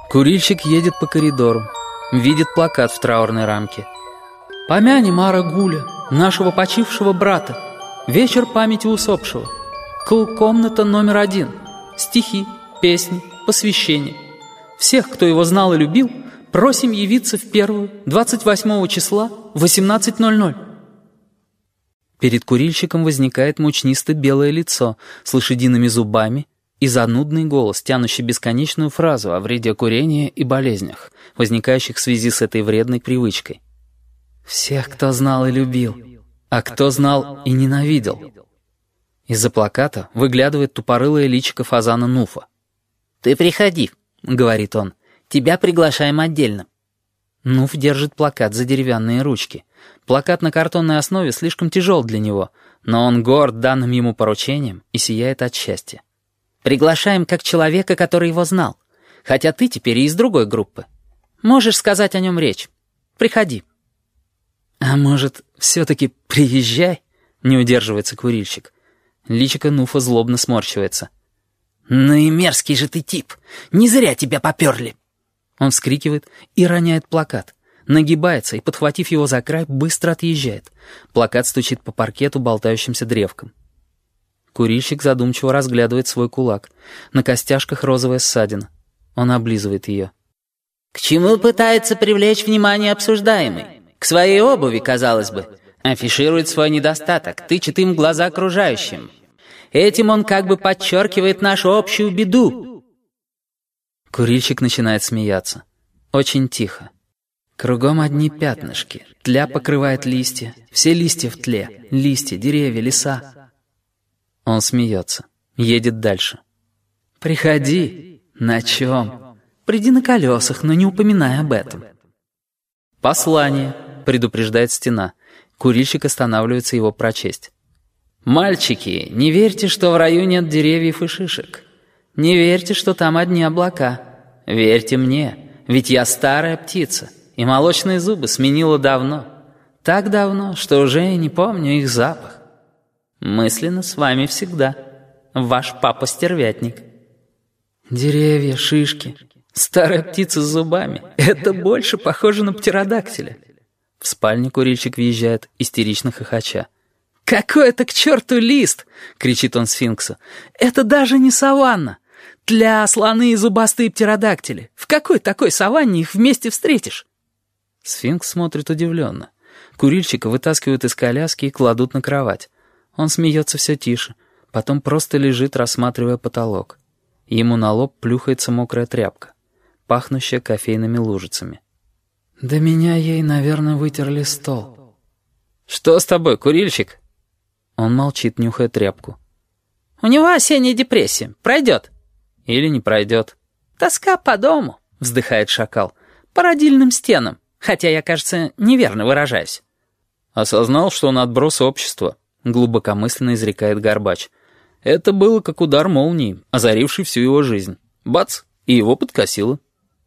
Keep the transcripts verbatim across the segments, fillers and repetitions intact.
Курильщик едет по коридору, видит плакат в траурной рамке. «Помянем Ара Гуля, нашего почившего брата. Вечер памяти усопшего. Комната номер один. Стихи, песни, посвящения. Всех, кто его знал и любил, просим явиться в первую, двадцать восьмого числа, в восемнадцать ноль ноль». Перед курильщиком возникает мучнисто-белое лицо с лошадиными зубами и занудный голос, тянущий бесконечную фразу о вреде курения и болезнях, возникающих в связи с этой вредной привычкой. «Всех, кто знал и любил, а кто знал и ненавидел». Из-за плаката выглядывает тупорылое личико фазана Нуфа. «Ты приходи», — говорит он, — «тебя приглашаем отдельно». Нуф держит плакат за деревянные ручки. Плакат на картонной основе слишком тяжел для него, но он горд данным ему поручением и сияет от счастья. «Приглашаем как человека, который его знал, хотя ты теперь и из другой группы. Можешь сказать о нем речь. Приходи». «А может, все-таки приезжай?» — не удерживается курильщик. Личико Нуфа злобно сморщивается. «Ну и мерзкий же ты тип! Не зря тебя поперли!» Он вскрикивает и роняет плакат. Нагибается и, подхватив его за край, быстро отъезжает. Плакат стучит по паркету болтающимся древком. Курильщик задумчиво разглядывает свой кулак. На костяшках розовая ссадина. Он облизывает ее. «К чему пытается привлечь внимание обсуждаемый? К своей обуви, казалось бы. Афиширует свой недостаток, тычет им в глаза окружающим. Этим он как бы подчеркивает нашу общую беду». Курильщик начинает смеяться. Очень тихо. Кругом одни пятнышки. Тля покрывает листья. Все листья в тле. Листья, деревья, леса. Он смеется. Едет дальше. «Приходи. На чем? Приди на колесах, но не упоминай об этом». «Послание», — предупреждает стена. Курильщик останавливается его прочесть. «Мальчики, не верьте, что в раю нет деревьев и шишек. Не верьте, что там одни облака. Верьте мне, ведь я старая птица, и молочные зубы сменила давно. Так давно, что уже и не помню их запах. Мысленно с вами всегда. Ваш папа-стервятник». «Деревья, шишки, старая птица с зубами — это больше похоже на птеродактиля». В спальню курильщик въезжает, истерично хохоча. «Какой это к черту лист!» — кричит он сфинксу. «Это даже не саванна! Тля, слоны и зубастые птеродактили. В какой такой саванне их вместе встретишь?» Сфинкс смотрит удивленно. Курильщика вытаскивают из коляски и кладут на кровать. Он смеется все тише, потом просто лежит, рассматривая потолок. Ему на лоб плюхается мокрая тряпка, пахнущая кофейными лужицами. «Да меня ей, наверное, вытерли стол». «Что с тобой, курильщик?» Он молчит, нюхая тряпку. «У него осенняя депрессия. Пройдет». «Или не пройдет». «Тоска по дому», — вздыхает шакал. «По родильным стенам. Хотя я, кажется, неверно выражаюсь». «Осознал, что он отброс общества», — глубокомысленно изрекает Горбач. «Это было как удар молнии, озаривший всю его жизнь. Бац! И его подкосило».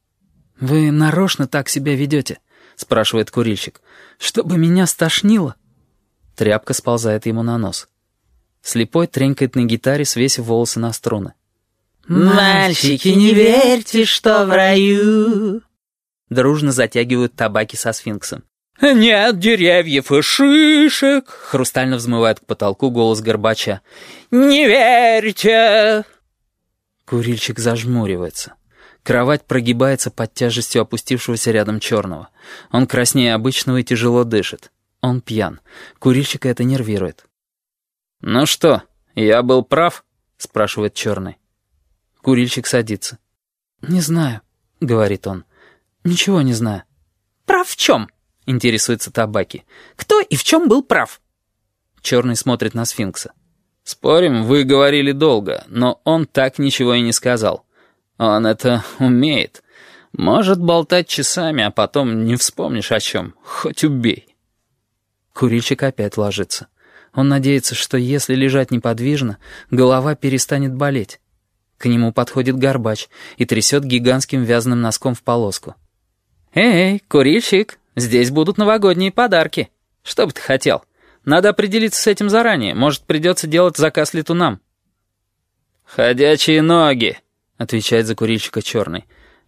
«Вы нарочно так себя ведете?» — спрашивает курильщик. «Чтобы меня стошнило?» Тряпка сползает ему на нос. Слепой тренькает на гитаре, свесив волосы на струны. «Мальчики, не верьте, что в раю...» Дружно затягивают табаки со сфинксом. «Нет деревьев и шишек!» — хрустально взмывает к потолку голос Горбача. «Не верьте!» Курильщик зажмуривается. Кровать прогибается под тяжестью опустившегося рядом черного. Он краснее обычного и тяжело дышит. Он пьян. Курильщика это нервирует. «Ну что, я был прав?» — спрашивает черный. Курильщик садится. «Не знаю», — говорит он. «Ничего не знаю». «Прав в чем?» — интересуется табаки. «Кто и в чем был прав?» Черный смотрит на сфинкса. «Спорим, вы говорили долго, но он так ничего и не сказал. Он это умеет. Может болтать часами, а потом не вспомнишь о чем. Хоть убей». Курильщик опять ложится. Он надеется, что если лежать неподвижно, голова перестанет болеть. К нему подходит Горбач и трясет гигантским вязаным носком в полоску. «Эй, курильщик, здесь будут новогодние подарки. Что бы ты хотел? Надо определиться с этим заранее. Может, придется делать заказ летунам». «Ходячие ноги», — отвечает за курильщика черный.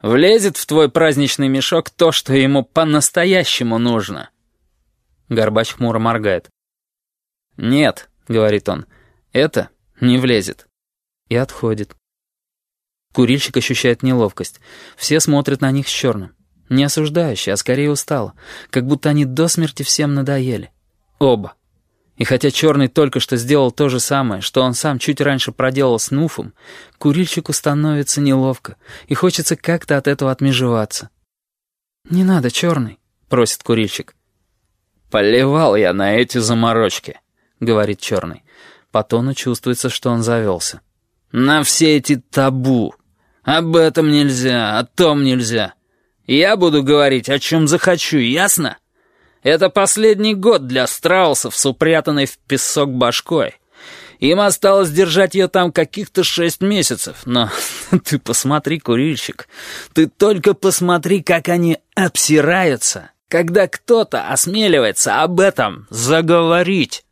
Влезет в твой праздничный мешок то, что ему по-настоящему нужно?» Горбач хмуро моргает. «Нет», — говорит он, — «это не влезет». И отходит. Курильщик ощущает неловкость. Все смотрят на них с черным. Не осуждающе, а скорее устало. Как будто они до смерти всем надоели. Оба. И хотя черный только что сделал то же самое, что он сам чуть раньше проделал с Нуфом, курильщику становится неловко, и хочется как-то от этого отмежеваться. «Не надо, черный», — просит курильщик. «Поливал я на эти заморочки», — говорит черный. По тону чувствуется, что он завелся. «На все эти табу. Об этом нельзя, о том нельзя. Я буду говорить, о чем захочу, ясно? Это последний год для страусов с упрятанной в песок башкой. Им осталось держать ее там каких-то шесть месяцев. Но ты посмотри, курильщик, ты только посмотри, как они обсираются, когда кто-то осмеливается об этом заговорить».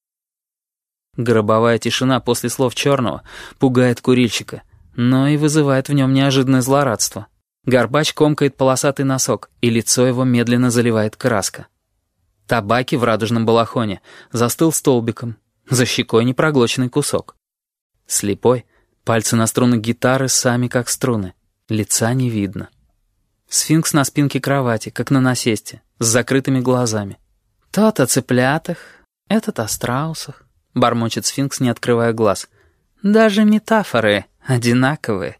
Гробовая тишина после слов черного пугает курильщика, но и вызывает в нем неожиданное злорадство. Горбач комкает полосатый носок, и лицо его медленно заливает краска. Табаки в радужном балахоне застыл столбиком, за щекой непроглоченный кусок. Слепой, пальцы на струнах гитары сами как струны, лица не видно. Сфинкс на спинке кровати, как на насесте, с закрытыми глазами. «Тот о цыплятах, этот о страусах», — бормочет сфинкс, не открывая глаз. «Даже метафоры одинаковые».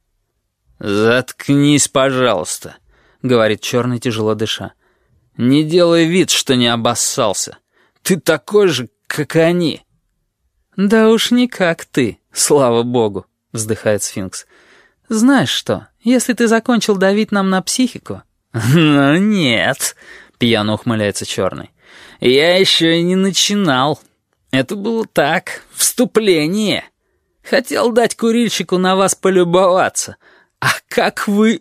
«Заткнись, пожалуйста», — говорит черный, тяжело дыша. «Не делай вид, что не обоссался. Ты такой же, как они». «Да уж не как ты, слава богу», — вздыхает сфинкс. «Знаешь что, если ты закончил давить нам на психику...» «Ну нет», — пьяно ухмыляется черный. «Я еще и не начинал. Это было так, вступление. Хотел дать курильщику на вас полюбоваться. А как вы...»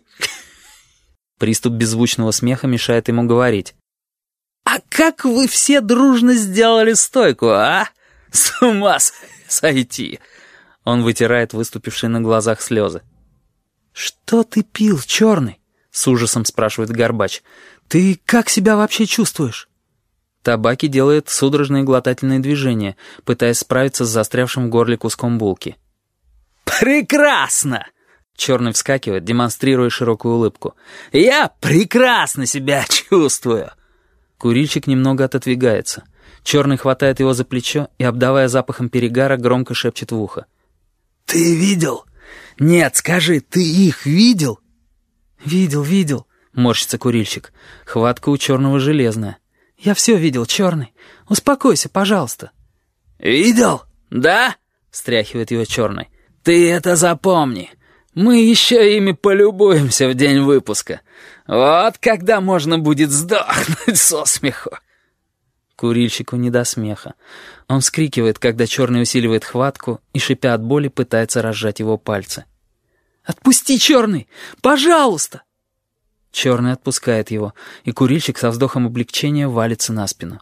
Приступ беззвучного смеха мешает ему говорить. «А как вы все дружно сделали стойку, а? С ума сойти!» Он вытирает выступившие на глазах слезы. «Что ты пил, черный?» — с ужасом спрашивает Горбач. «Ты как себя вообще чувствуешь?» Табаки делает судорожные глотательные движения, пытаясь справиться с застрявшим в горле куском булки. «Прекрасно!» Черный вскакивает, демонстрируя широкую улыбку. «Я прекрасно себя чувствую!» Курильщик немного отодвигается. Черный хватает его за плечо и, обдавая запахом перегара, громко шепчет в ухо. «Ты видел? Нет, скажи, ты их видел?» «Видел, видел», — морщится курильщик. Хватка у черного железная. «Я все видел, черный. Успокойся, пожалуйста». «Видел? Да?» — встряхивает его черный. «Ты это запомни. Мы еще ими полюбуемся в день выпуска. Вот когда можно будет сдохнуть со смеху». Курильщику не до смеха. Он вскрикивает, когда черный усиливает хватку и, шипя от боли, пытается разжать его пальцы. «Отпусти, черный! Пожалуйста!» Черный отпускает его, и курильщик со вздохом облегчения валится на спину.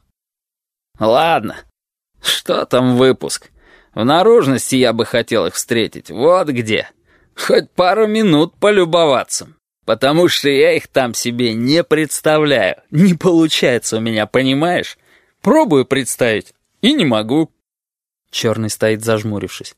«Ладно. Что там выпуск? В наружности я бы хотел их встретить. Вот где. Хоть пару минут полюбоваться. Потому что я их там себе не представляю. Не получается у меня, понимаешь? Пробую представить, и не могу». Черный стоит, зажмурившись.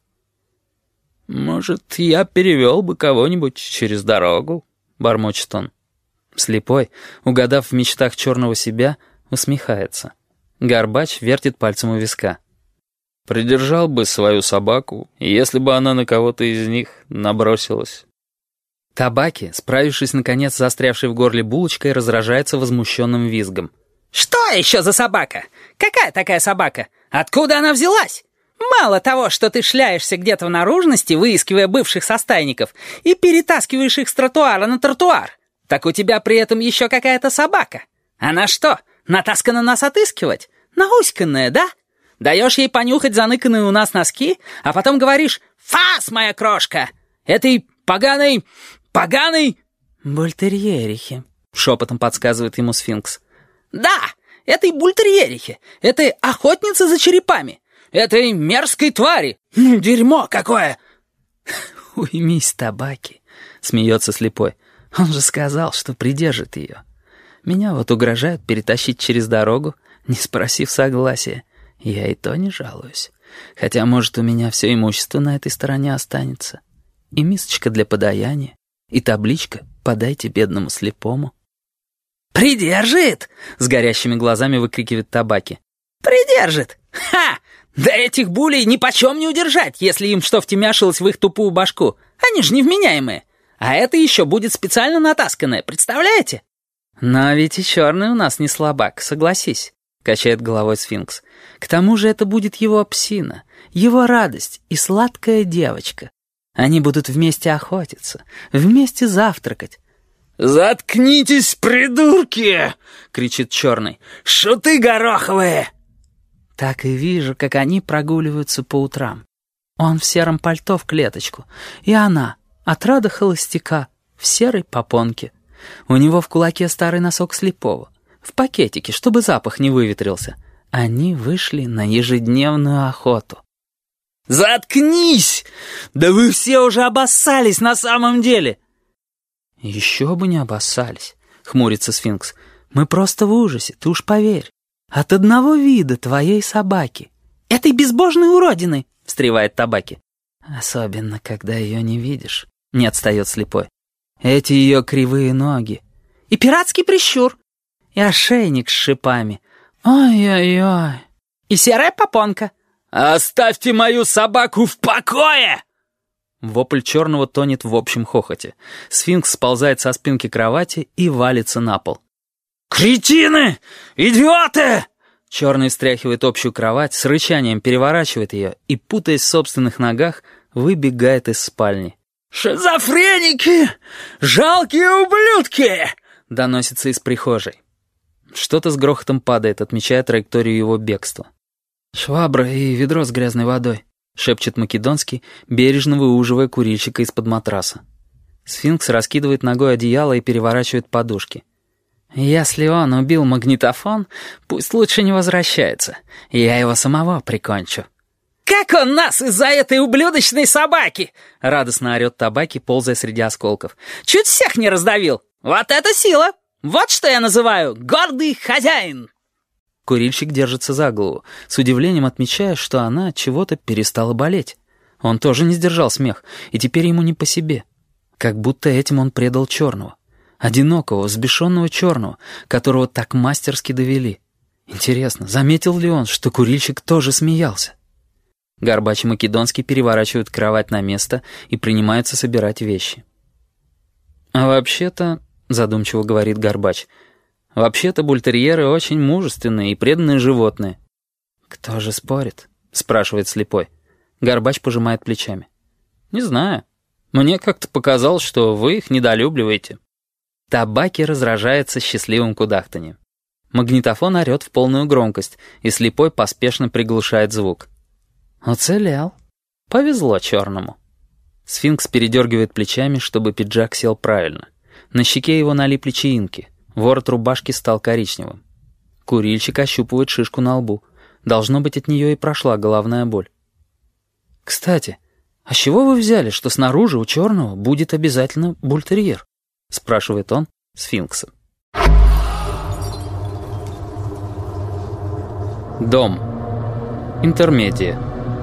«Может, я перевел бы кого-нибудь через дорогу?» — бормочет он. Слепой, угадав в мечтах черного себя, усмехается. Горбач вертит пальцем у виска. «Придержал бы свою собаку, если бы она на кого-то из них набросилась». Табаки, справившись наконец с застрявшей в горле булочкой, разражается возмущенным визгом. «Что еще за собака? Какая такая собака? Откуда она взялась? Мало того, что ты шляешься где-то в наружности, выискивая бывших состайников, и перетаскиваешь их с тротуара на тротуар, так у тебя при этом еще какая-то собака. Она что, натаскана нас отыскивать? Науськанная, да? Даешь ей понюхать заныканные у нас носки, а потом говоришь: «Фас, моя крошка! Этой поганой... поганой...» «Бультерьерихи», — шепотом подсказывает ему сфинкс. «Да, этой бультерьерихи, этой охотнице за черепами, этой мерзкой твари. Дерьмо какое!» «Уймись, табаки», — смеется слепой. Он же сказал, что придержит ее. Меня вот угрожают перетащить через дорогу, не спросив согласия. Я и то не жалуюсь. Хотя, может, у меня все имущество на этой стороне останется. И мисочка для подаяния, и табличка «Подайте бедному слепому». «Придержит!» — с горящими глазами выкрикивает Табаки. «Придержит! Ха! Да этих булей нипочем не удержать, если им что втемяшилось в их тупую башку. Они же невменяемые. А это еще будет специально натасканное, представляете?» «Но ведь и черный у нас не слабак, согласись», — качает головой сфинкс. «К тому же это будет его псина, его радость и сладкая девочка. Они будут вместе охотиться, вместе завтракать». «Заткнитесь, придурки!» — кричит черный. «Шуты гороховые!» Так и вижу, как они прогуливаются по утрам. Он в сером пальто в клеточку, и она, отрада холостяка, в серой попонке. У него в кулаке старый носок слепого, в пакетике, чтобы запах не выветрился. Они вышли на ежедневную охоту. «Заткнись! Да вы все уже обоссались на самом деле!» «Еще бы не обоссались», — хмурится сфинкс. «Мы просто в ужасе, ты уж поверь. От одного вида твоей собаки». «Этой безбожной уродины!» — встревает Табаки. «Особенно, когда ее не видишь», — не отстает слепой. «Эти ее кривые ноги». «И пиратский прищур». «И ошейник с шипами». «Ой-ой-ой». «И серая попонка». «Оставьте мою собаку в покое!» Вопль черного тонет в общем хохоте. Сфинкс сползает со спинки кровати и валится на пол. «Кретины! Идиоты!» Черный встряхивает общую кровать, с рычанием переворачивает ее и, путаясь в собственных ногах, выбегает из спальни. «Шизофреники! Жалкие ублюдки!» Доносится из прихожей. Что-то с грохотом падает, отмечая траекторию его бегства. «Швабра и ведро с грязной водой», — шепчет Македонский, бережно выуживая курильщика из-под матраса. Сфинкс раскидывает ногой одеяло и переворачивает подушки. «Если он убил магнитофон, пусть лучше не возвращается. Я его самого прикончу». «Как он нас из-за этой ублюдочной собаки!» — радостно орёт Табаки, ползая среди осколков. «Чуть всех не раздавил! Вот это сила! Вот что я называю гордый хозяин!» Курильщик держится за голову, с удивлением отмечая, что она от чего-то перестала болеть. Он тоже не сдержал смех, и теперь ему не по себе. Как будто этим он предал черного. Одинокого, взбешенного черного, которого так мастерски довели. Интересно, заметил ли он, что курильщик тоже смеялся? Горбач и Македонский переворачивают кровать на место и принимаются собирать вещи. «А вообще-то», — задумчиво говорит Горбач, — «вообще-то бультерьеры очень мужественные и преданные животные». «Кто же спорит?» — спрашивает слепой. Горбач пожимает плечами. «Не знаю. Мне как-то показалось, что вы их недолюбливаете». Табаки разражается счастливым кудахтаньем. Магнитофон орёт в полную громкость, и слепой поспешно приглушает звук. «Уцелел. Повезло черному». Сфинкс передергивает плечами, чтобы пиджак сел правильно. На щеке его налипли чаинки. Ворот рубашки стал коричневым. Курильщик ощупывает шишку на лбу. Должно быть, от нее и прошла головная боль. «Кстати, а с чего вы взяли, что снаружи у черного будет обязательно бультерьер?» — спрашивает он сфинкса. Дом. Интермедия.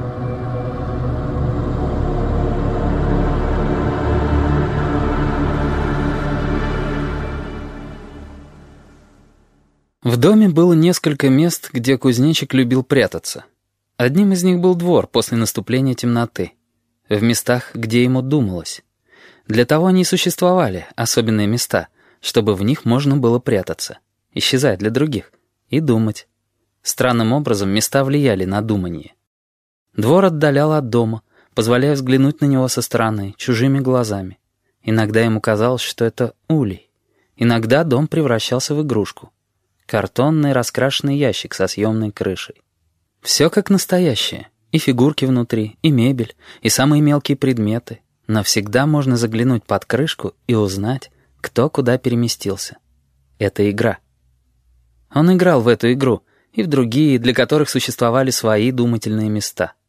В доме было несколько мест, где кузнечик любил прятаться. Одним из них был двор после наступления темноты. В местах, где ему думалось. Для того они и существовали, особенные места, чтобы в них можно было прятаться, исчезать для других, и думать. Странным образом места влияли на думание. Двор отдалял от дома, позволяя взглянуть на него со стороны, чужими глазами. Иногда ему казалось, что это улей. Иногда дом превращался в игрушку. Картонный раскрашенный ящик со съемной крышей. Все как настоящее. И фигурки внутри, и мебель, и самые мелкие предметы. Но всегда можно заглянуть под крышку и узнать, кто куда переместился. Это игра. Он играл в эту игру, и в другие, для которых существовали свои думательные места.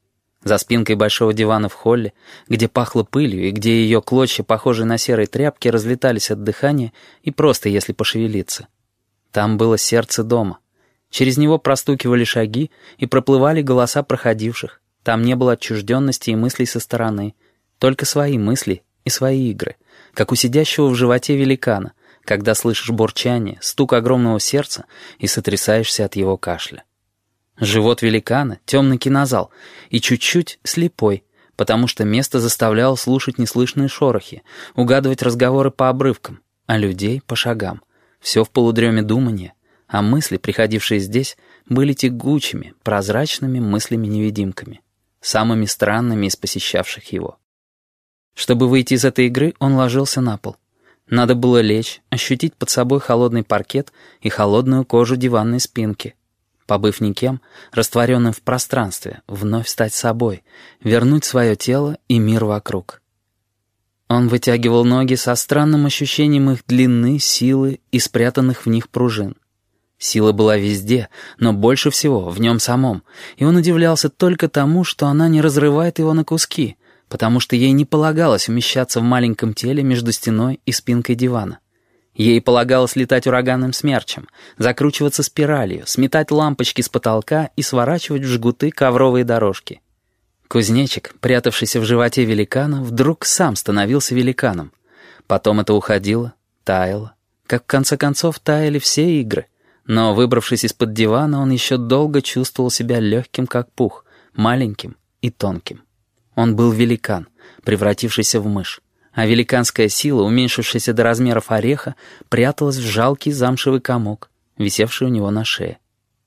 За спинкой большого дивана в холле, где пахло пылью и где ее клочья, похожие на серые тряпки, разлетались от дыхания и просто если пошевелиться. Там было сердце дома. Через него простукивали шаги и проплывали голоса проходивших. Там не было отчужденности и мыслей со стороны. Только свои мысли и свои игры, как у сидящего в животе великана, когда слышишь бурчание, стук огромного сердца и сотрясаешься от его кашля. Живот великана — темный кинозал и чуть-чуть слепой, потому что место заставляло слушать неслышные шорохи, угадывать разговоры по обрывкам, а людей — по шагам. Все в полудреме думания, а мысли, приходившие здесь, были тягучими, прозрачными мыслями-невидимками, самыми странными из посещавших его. Чтобы выйти из этой игры, он ложился на пол. Надо было лечь, ощутить под собой холодный паркет и холодную кожу диванной спинки. Побыв никем, растворенным в пространстве, вновь стать собой, вернуть свое тело и мир вокруг. Он вытягивал ноги со странным ощущением их длины, силы и спрятанных в них пружин. Сила была везде, но больше всего в нем самом, и он удивлялся только тому, что она не разрывает его на куски, потому что ей не полагалось умещаться в маленьком теле между стеной и спинкой дивана. Ей полагалось летать ураганным смерчем, закручиваться спиралью, сметать лампочки с потолка и сворачивать в жгуты ковровые дорожки. Кузнечик, прятавшийся в животе великана, вдруг сам становился великаном. Потом это уходило, таяло, как в конце концов таяли все игры. Но, выбравшись из-под дивана, он еще долго чувствовал себя легким, как пух, маленьким и тонким. Он был великан, превратившийся в мышь. А великанская сила, уменьшившаяся до размеров ореха, пряталась в жалкий замшевый комок, висевший у него на шее.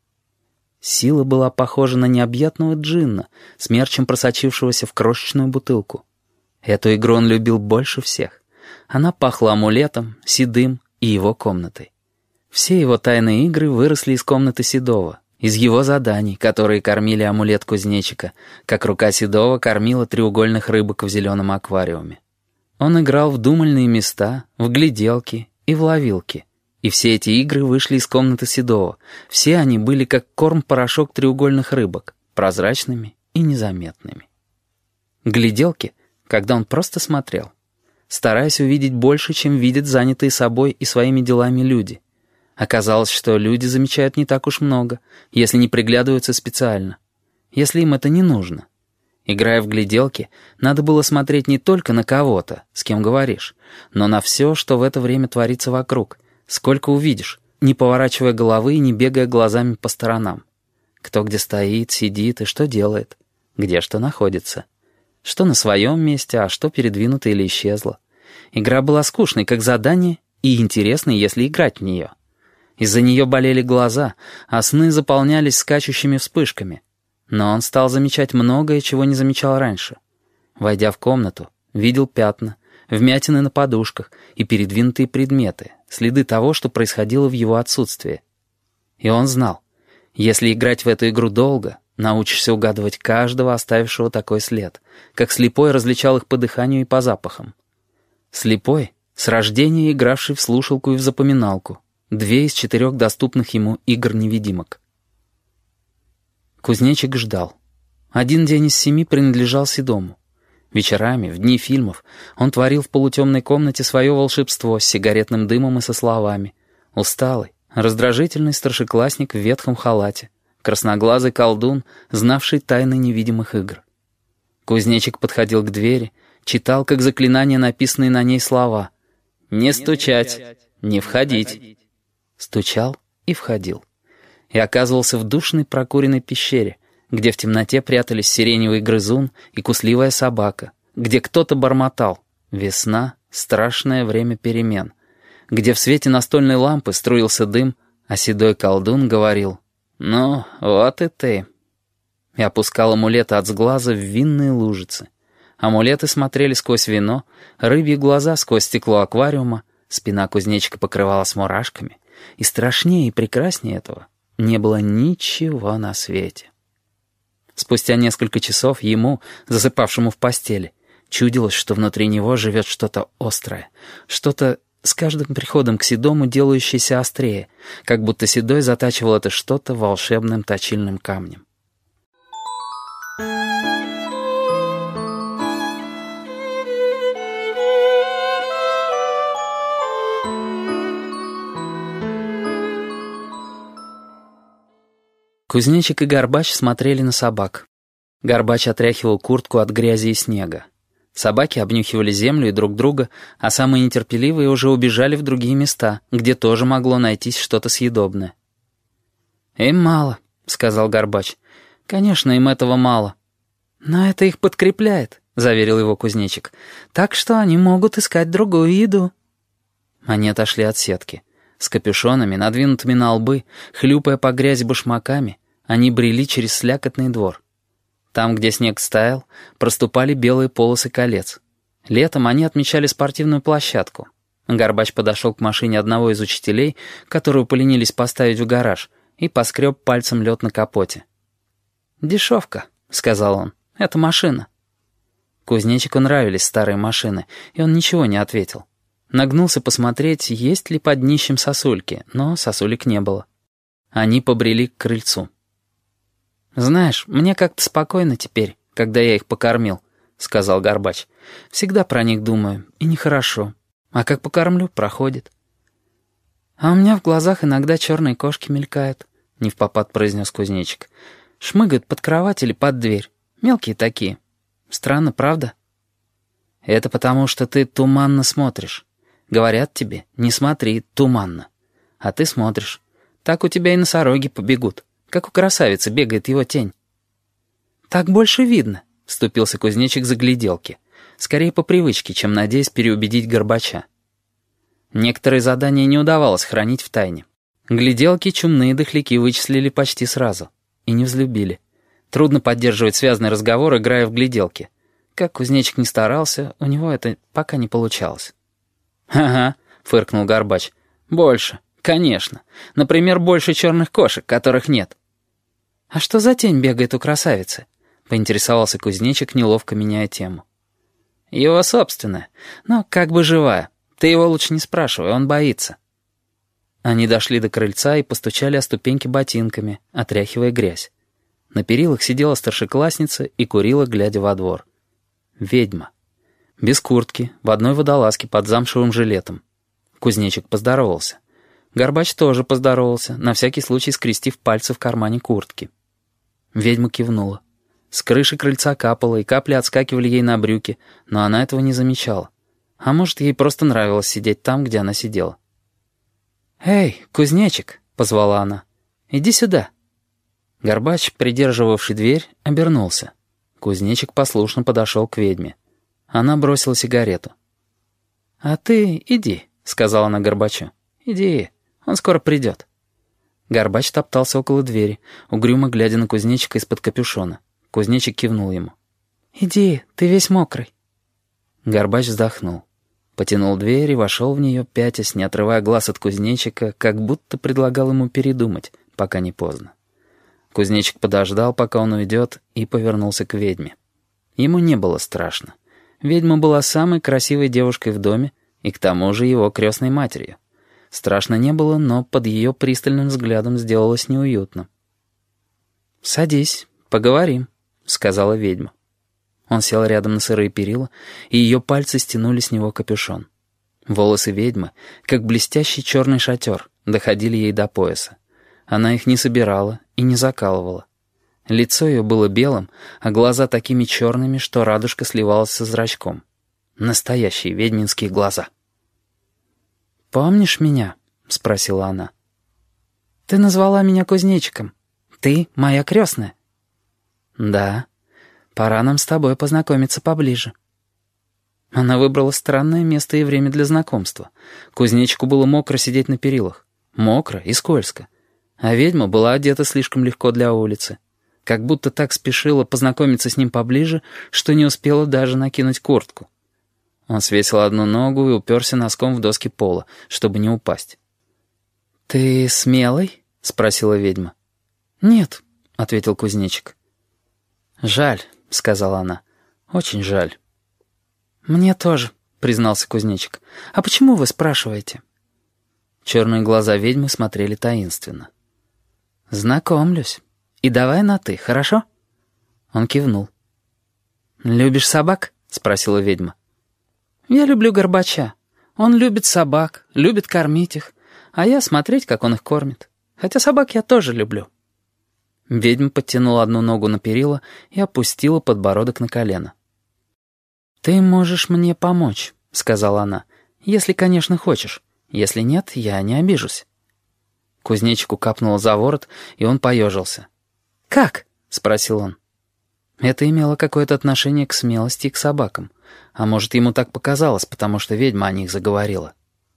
Сила была похожа на необъятного джинна, смерчем просочившегося в крошечную бутылку. Эту игру он любил больше всех. Она пахла амулетом, Седым и его комнатой. Все его тайные игры выросли из комнаты Седова, из его заданий, которые кормили амулет кузнечика, как рука Седова кормила треугольных рыбок в зеленом аквариуме. Он играл в думальные места, в гляделки и в ловилки. И все эти игры вышли из комнаты Седова. Все они были как корм-порошок треугольных рыбок, прозрачными и незаметными. Гляделки, когда он просто смотрел, стараясь увидеть больше, чем видят занятые собой и своими делами люди. Оказалось, что люди замечают не так уж много, если не приглядываются специально, если им это не нужно. Играя в гляделки, надо было смотреть не только на кого-то, с кем говоришь, но на все, что в это время творится вокруг, сколько увидишь, не поворачивая головы и не бегая глазами по сторонам. Кто где стоит, сидит и что делает, где что находится. Что на своем месте, а что передвинуто или исчезло. Игра была скучной, как задание, и интересной, если играть в нее. Из-за нее болели глаза, а сны заполнялись скачущими вспышками. Но он стал замечать многое, чего не замечал раньше. Войдя в комнату, видел пятна, вмятины на подушках и передвинутые предметы, следы того, что происходило в его отсутствии. И он знал, если играть в эту игру долго, научишься угадывать каждого, оставившего такой след, как слепой различал их по дыханию и по запахам. Слепой, с рождения игравший в слушалку и в запоминалку, две из четырех доступных ему игр-невидимок. Кузнечик ждал. Один день из семи принадлежал Седому. Вечерами, в дни фильмов, он творил в полутемной комнате свое волшебство с сигаретным дымом и со словами. Усталый, раздражительный старшеклассник в ветхом халате, красноглазый колдун, знавший тайны невидимых игр. Кузнечик подходил к двери, читал, как заклинание, написанные на ней слова. «Не стучать, не входить». Стучал и входил. И оказывался в душной прокуренной пещере, где в темноте прятались сиреневый грызун и кусливая собака, где кто-то бормотал «Весна — страшное время перемен», где в свете настольной лампы струился дым, а седой колдун говорил «Ну, вот и ты». И опускал амулеты от сглаза в винные лужицы. Амулеты смотрели сквозь вино, рыбьи глаза сквозь стекло аквариума, спина кузнечика покрывалась мурашками, и страшнее и прекраснее этого не было ничего на свете. Спустя несколько часов ему, засыпавшему в постели, чудилось, что внутри него живет что-то острое, что-то с каждым приходом к Седому делающееся острее, как будто Седой затачивал это что-то волшебным точильным камнем. Кузнечик и Горбач смотрели на собак. Горбач отряхивал куртку от грязи и снега. Собаки обнюхивали землю и друг друга, а самые нетерпеливые уже убежали в другие места, где тоже могло найтись что-то съедобное. «Им мало», — сказал Горбач. «Конечно, им этого мало». «Но это их подкрепляет», — заверил его Кузнечик. «Так что они могут искать другую еду». Они отошли от сетки. С капюшонами, надвинутыми на лбы, хлюпая по грязи башмаками, они брели через слякотный двор. Там, где снег стаял, проступали белые полосы колец. Летом они отмечали спортивную площадку. Горбач подошел к машине одного из учителей, которую поленились поставить в гараж, и поскреб пальцем лед на капоте. «Дешевка», — сказал он, — «это машина». Кузнечику нравились старые машины, и он ничего не ответил. Нагнулся посмотреть, есть ли под днищем сосульки, но сосулек не было. Они побрели к крыльцу. «Знаешь, мне как-то спокойно теперь, когда я их покормил», — сказал Горбач. «Всегда про них думаю, и нехорошо. А как покормлю, проходит». «А у меня в глазах иногда черные кошки мелькают», — невпопад произнес Кузнечик. «Шмыгают под кровать или под дверь. Мелкие такие. Странно, правда?» «Это потому, что ты туманно смотришь. Говорят тебе, не смотри, туманно. А ты смотришь. Так у тебя и носороги побегут, как у красавицы бегает его тень». «Так больше видно», — вступился Кузнечик за гляделки. Скорее по привычке, чем надеясь переубедить Горбача. Некоторые задания не удавалось хранить в тайне. Гляделки чумные дохляки вычислили почти сразу. И не взлюбили. Трудно поддерживать связный разговор, играя в гляделки. Как Кузнечик ни старался, у него это пока не получалось. «Ага», — фыркнул Горбач. «Больше, конечно. Например, больше черных кошек, которых нет». «А что за тень бегает у красавицы?» — поинтересовался Кузнечик, неловко меняя тему. «Его собственная, но как бы живая. Ты его лучше не спрашивай, он боится». Они дошли до крыльца и постучали о ступеньки ботинками, отряхивая грязь. На перилах сидела старшеклассница и курила, глядя во двор. Ведьма. Без куртки, в одной водолазке под замшевым жилетом. Кузнечик поздоровался. Горбач тоже поздоровался, на всякий случай скрестив пальцы в кармане куртки. Ведьма кивнула. С крыши крыльца капало, и капли отскакивали ей на брюки, но она этого не замечала. А может, ей просто нравилось сидеть там, где она сидела. «Эй, Кузнечик!» — позвала она. «Иди сюда». Горбач, придерживавший дверь, обернулся. Кузнечик послушно подошел к ведьме. Она бросила сигарету. «А ты иди», — сказала она Горбачу. «Иди, он скоро придет». Горбач топтался около двери, угрюмо глядя на Кузнечика из-под капюшона. Кузнечик кивнул ему. «Иди, ты весь мокрый». Горбач вздохнул. Потянул дверь и вошел в нее, пятясь, не отрывая глаз от Кузнечика, как будто предлагал ему передумать, пока не поздно. Кузнечик подождал, пока он уйдет, и повернулся к ведьме. Ему не было страшно. Ведьма была самой красивой девушкой в доме и к тому же его крестной матерью. Страшно не было, но под ее пристальным взглядом сделалось неуютно. «Садись, поговорим», — сказала ведьма. Он сел рядом на сырые перила, и ее пальцы стянули с него капюшон. Волосы ведьмы, как блестящий черный шатер, доходили ей до пояса. Она их не собирала и не закалывала. Лицо ее было белым, а глаза такими черными, что радужка сливалась со зрачком. Настоящие ведьминские глаза. «Помнишь меня?» — спросила она. «Ты назвала меня Кузнечиком. Ты моя крестная». «Да. Пора нам с тобой познакомиться поближе». Она выбрала странное место и время для знакомства. Кузнечику было мокро сидеть на перилах. Мокро и скользко. А ведьма была одета слишком легко для улицы. Как будто так спешила познакомиться с ним поближе, что не успела даже накинуть куртку. Он свесил одну ногу и уперся носком в доски пола, чтобы не упасть. «Ты смелый?» — спросила ведьма. «Нет», — ответил Кузнечик. «Жаль», — сказала она. «Очень жаль». «Мне тоже», — признался Кузнечик. «А почему вы спрашиваете?» Черные глаза ведьмы смотрели таинственно. «Знакомлюсь. И давай на «ты», хорошо?» Он кивнул. «Любишь собак?» — спросила ведьма. «Я люблю Горбача. Он любит собак, любит кормить их, а я смотреть, как он их кормит. Хотя собак я тоже люблю». Ведьма подтянула одну ногу на перила и опустила подбородок на колено. «Ты можешь мне помочь», — сказала она, — «если, конечно, хочешь. Если нет, я не обижусь». Кузнечику капнуло за ворот, и он поежился. «Как?» — спросил он. Это имело какое-то отношение к смелости и к собакам. А может, ему так показалось, потому что ведьма о них заговорила.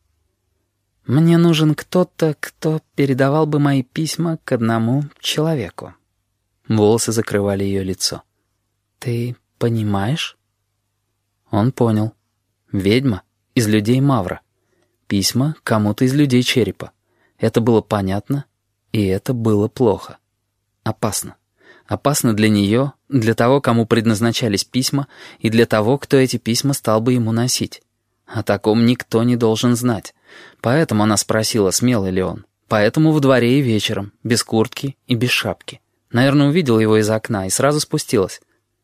«Мне нужен кто-то, кто передавал бы мои письма к одному человеку». Волосы закрывали ее лицо. «Ты понимаешь?» Он понял. Ведьма из людей Мавра. Письма кому-то из людей Черепа. Это было понятно, и это было плохо. Опасно. Опасно для нее, для того, кому предназначались письма, и для того, кто эти письма стал бы ему носить. О таком никто не должен знать. Поэтому она спросила, смелый ли он. Поэтому в дворе и вечером, без куртки и без шапки. Наверное, увидела его из окна и сразу спустилась.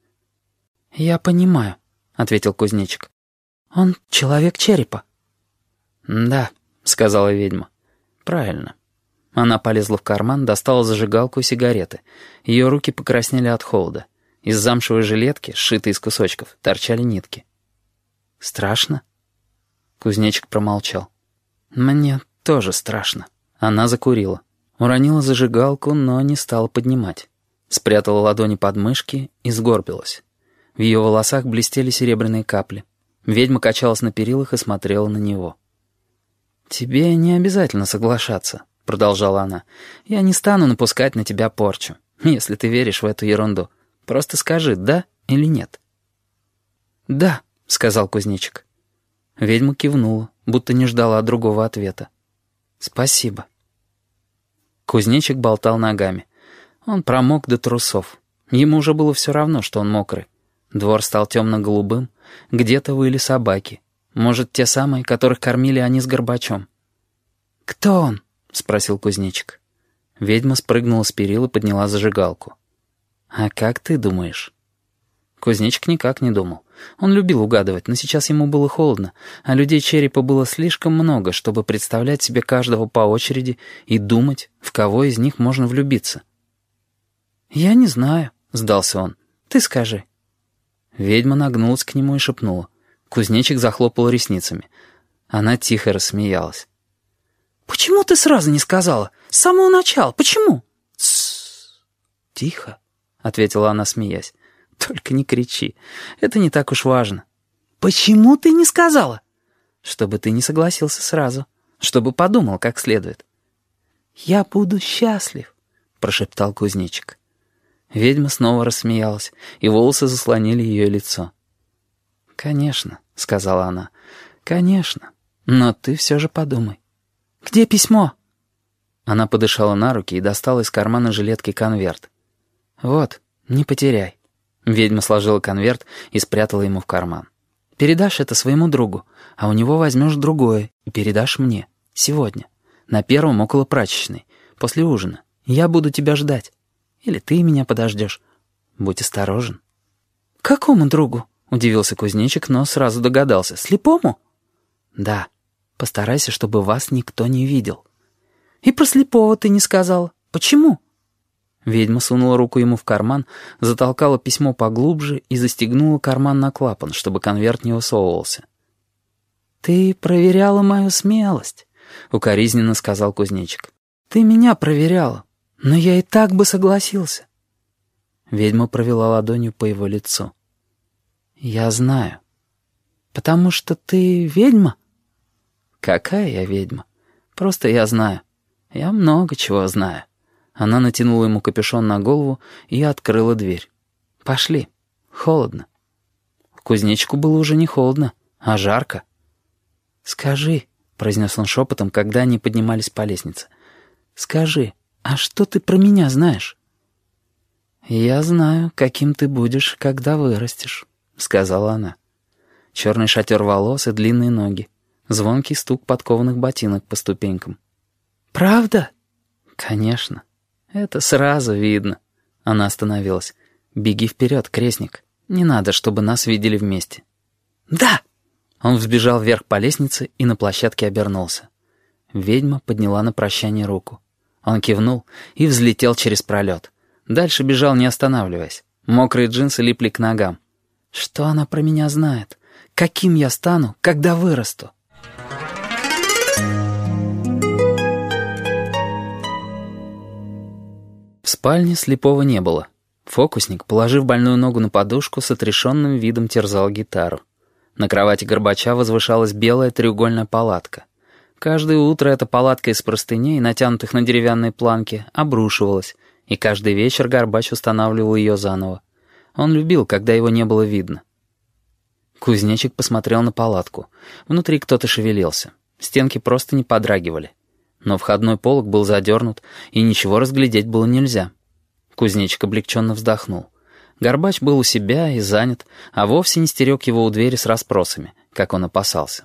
«Я понимаю», — ответил кузнечик. «Он человек Черепа». «Да», — сказала ведьма. «Правильно». Она полезла в карман, достала зажигалку и сигареты. Ее руки покраснели от холода. Из замшевой жилетки, сшитой из кусочков, торчали нитки. «Страшно?» Кузнечик промолчал. «Мне тоже страшно». Она закурила. Уронила зажигалку, но не стала поднимать. Спрятала ладони под мышки и сгорбилась. В ее волосах блестели серебряные капли. Ведьма качалась на перилах и смотрела на него. «Тебе не обязательно соглашаться», — продолжала она. «Я не стану напускать на тебя порчу, если ты веришь в эту ерунду. Просто скажи, да или нет». «Да», — сказал кузнечик. Ведьма кивнула, будто не ждала другого ответа. «Спасибо». Кузнечик болтал ногами. Он промок до трусов. Ему уже было все равно, что он мокрый. Двор стал темно-голубым, где-то выли собаки. Может, те самые, которых кормили они с Горбачом. «Кто он?» — спросил кузнечик. Ведьма спрыгнула с перил и подняла зажигалку. «А как ты думаешь?» Кузнечик никак не думал. Он любил угадывать, но сейчас ему было холодно, а людей Черепа было слишком много, чтобы представлять себе каждого по очереди и думать, в кого из них можно влюбиться. «Я не знаю», — сдался он. «Ты скажи». Ведьма нагнулась к нему и шепнула. Кузнечик захлопал ресницами. Она тихо рассмеялась. «Почему ты сразу не сказала? С самого начала. Почему?» «Тссс. Тихо», — ответила она, смеясь. «Только не кричи. Это не так уж важно». «Почему ты не сказала?» «Чтобы ты не согласился сразу. Чтобы подумал как следует». «Я буду счастлив», — прошептал кузнечик. Ведьма снова рассмеялась, и волосы заслонили ее лицо. «Конечно», — сказала она, — «конечно. Но ты все же подумай». «Где письмо?» Она подышала на руки и достала из кармана жилетки конверт. «Вот, не потеряй». Ведьма сложила конверт и спрятала ему в карман. «Передашь это своему другу, а у него возьмешь другое и передашь мне. Сегодня. На первом около прачечной. После ужина. Я буду тебя ждать. Или ты меня подождешь. Будь осторожен». «Какому другу?» — удивился кузнечик, но сразу догадался. «Слепому?» «Да. Постарайся, чтобы вас никто не видел». «И про слепого ты не сказала. Почему?» Ведьма сунула руку ему в карман, затолкала письмо поглубже и застегнула карман на клапан, чтобы конверт не высовывался. «Ты проверяла мою смелость», — укоризненно сказал кузнечик. «Ты меня проверяла, но я и так бы согласился». Ведьма провела ладонью по его лицу. «Я знаю. Потому что ты ведьма?» «Какая я ведьма? Просто я знаю. Я много чего знаю». Она натянула ему капюшон на голову и открыла дверь. «Пошли. Холодно». Кузнечику было уже не холодно, а жарко. «Скажи», — произнес он шепотом, когда они поднимались по лестнице, «скажи, а что ты про меня знаешь?» «Я знаю, каким ты будешь, когда вырастешь», — сказала она. Черный шатер волос и длинные ноги. Звонкий стук подкованных ботинок по ступенькам. «Правда?» «Конечно. Это сразу видно». Она остановилась. «Беги вперед, крестник. Не надо, чтобы нас видели вместе». «Да!» Он взбежал вверх по лестнице и на площадке обернулся. Ведьма подняла на прощание руку. Он кивнул и взлетел через пролет. Дальше бежал, не останавливаясь. Мокрые джинсы липли к ногам. Что она про меня знает? Каким я стану, когда вырасту? В спальне слепого не было. Фокусник, положив больную ногу на подушку, с отрешенным видом терзал гитару. На кровати Горбача возвышалась белая треугольная палатка. Каждое утро эта палатка из простыней, натянутых на деревянные планки, обрушивалась, и каждый вечер Горбач устанавливал ее заново. Он любил, когда его не было видно. Кузнечик посмотрел на палатку. Внутри кто-то шевелился. Стенки просто не подрагивали. Но входной полог был задернут, и ничего разглядеть было нельзя. Кузнечик облегченно вздохнул. Горбач был у себя и занят, а вовсе не стерег его у двери с расспросами, как он опасался.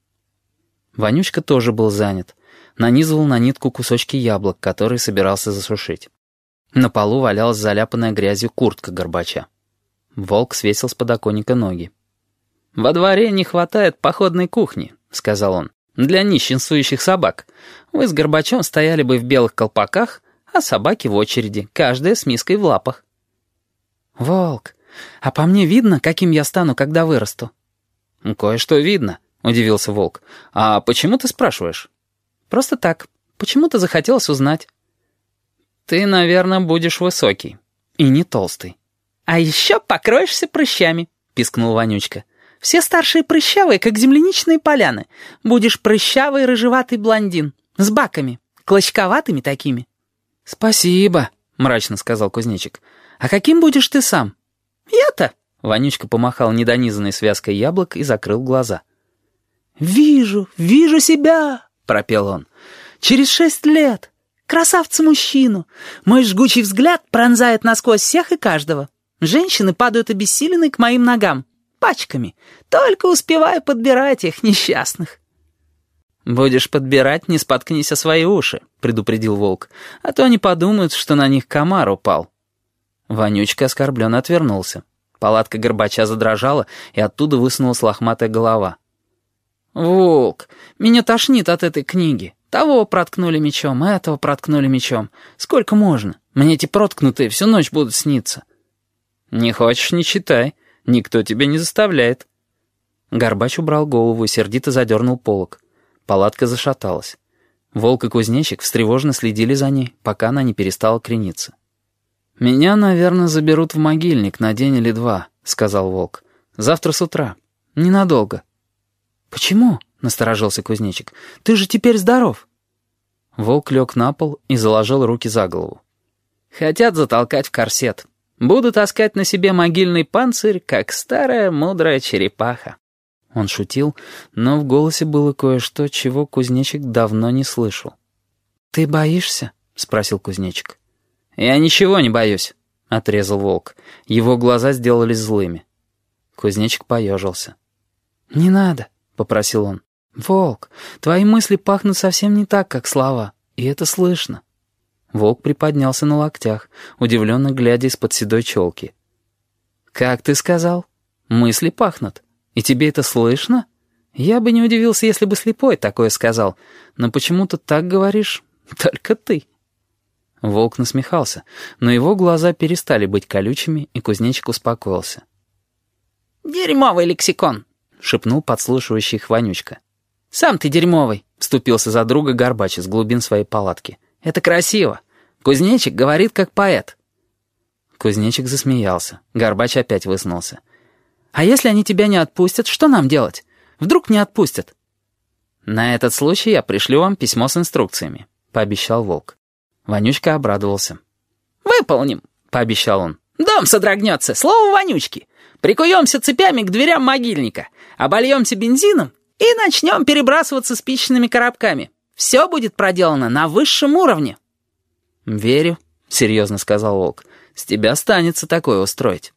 Вонючка тоже был занят. Нанизывал на нитку кусочки яблок, которые собирался засушить. На полу валялась заляпанная грязью куртка Горбача. Волк свесил с подоконника ноги. «Во дворе не хватает походной кухни», — сказал он, — «для нищенствующих собак. Вы с Горбачом стояли бы в белых колпаках, а собаки в очереди, каждая с миской в лапах». «Волк, а по мне видно, каким я стану, когда вырасту?» «Кое-что видно», — удивился Волк. «А почему ты спрашиваешь?» «Просто так. Почему-то захотелось узнать». «Ты, наверное, будешь высокий. И не толстый». «А еще покроешься прыщами», — пискнул Вонючка. «Все старшие прыщавые, как земляничные поляны. Будешь прыщавый рыжеватый блондин. С баками. Клочковатыми такими». «Спасибо», — мрачно сказал Кузнечик. «А каким будешь ты сам?» «Я-то?» — Вонючка помахал недонизанной связкой яблок и закрыл глаза. «Вижу, вижу себя», — пропел он. «Через шесть лет. Красавца-мужчину. Мой жгучий взгляд пронзает насквозь всех и каждого. Женщины падают обессиленные к моим ногам. Пачками. Только успеваю подбирать их, несчастных». «Будешь подбирать, не споткнись о свои уши», — предупредил Волк. «А то они подумают, что на них комар упал». Вонючка оскорбленно отвернулся. Палатка Горбача задрожала, и оттуда высунулась лохматая голова. «Волк, меня тошнит от этой книги. Того проткнули мечом, этого проткнули мечом. Сколько можно? Мне эти проткнутые всю ночь будут сниться». «Не хочешь — не читай. Никто тебя не заставляет». Горбач убрал голову и сердито задернул полог. Палатка зашаталась. Волк и Кузнечик встревоженно следили за ней, пока она не перестала крениться. «Меня, наверное, заберут в могильник на день или два», — сказал Волк. «Завтра с утра. Ненадолго». «Почему?» — насторожился Кузнечик. «Ты же теперь здоров». Волк лег на пол и заложил руки за голову. «Хотят затолкать в корсет. Буду таскать на себе могильный панцирь, как старая мудрая черепаха». Он шутил, но в голосе было кое-что, чего Кузнечик давно не слышал. «Ты боишься?» — спросил Кузнечик. «Я ничего не боюсь», — отрезал Волк. Его глаза сделались злыми. Кузнечик поежился. «Не надо», — попросил он. «Волк, твои мысли пахнут совсем не так, как слова, и это слышно». Волк приподнялся на локтях, удивленно глядя из-под седой челки. «Как ты сказал? Мысли пахнут? И тебе это слышно? Я бы не удивился, если бы слепой такое сказал, но почему-то так говоришь только ты». Волк насмехался, но его глаза перестали быть колючими, и Кузнечик успокоился. «Дерьмовый лексикон», — шепнул подслушивающий их Вонючка. «Сам ты дерьмовый», — вступился за друга Горбач из глубин своей палатки. «Это красиво. Кузнечик говорит как поэт». Кузнечик засмеялся. Горбач опять высунулся. «А если они тебя не отпустят, что нам делать? Вдруг не отпустят?» «На этот случай я пришлю вам письмо с инструкциями», — пообещал Волк. Вонючка обрадовался. «Выполним», — пообещал он. «Дом содрогнется, слово Вонючки. Прикуемся цепями к дверям могильника, обольемся бензином и начнем перебрасываться спичечными коробками. Все будет проделано на высшем уровне». «Верю», — серьезно сказал Волк. «С тебя останется такое устроить».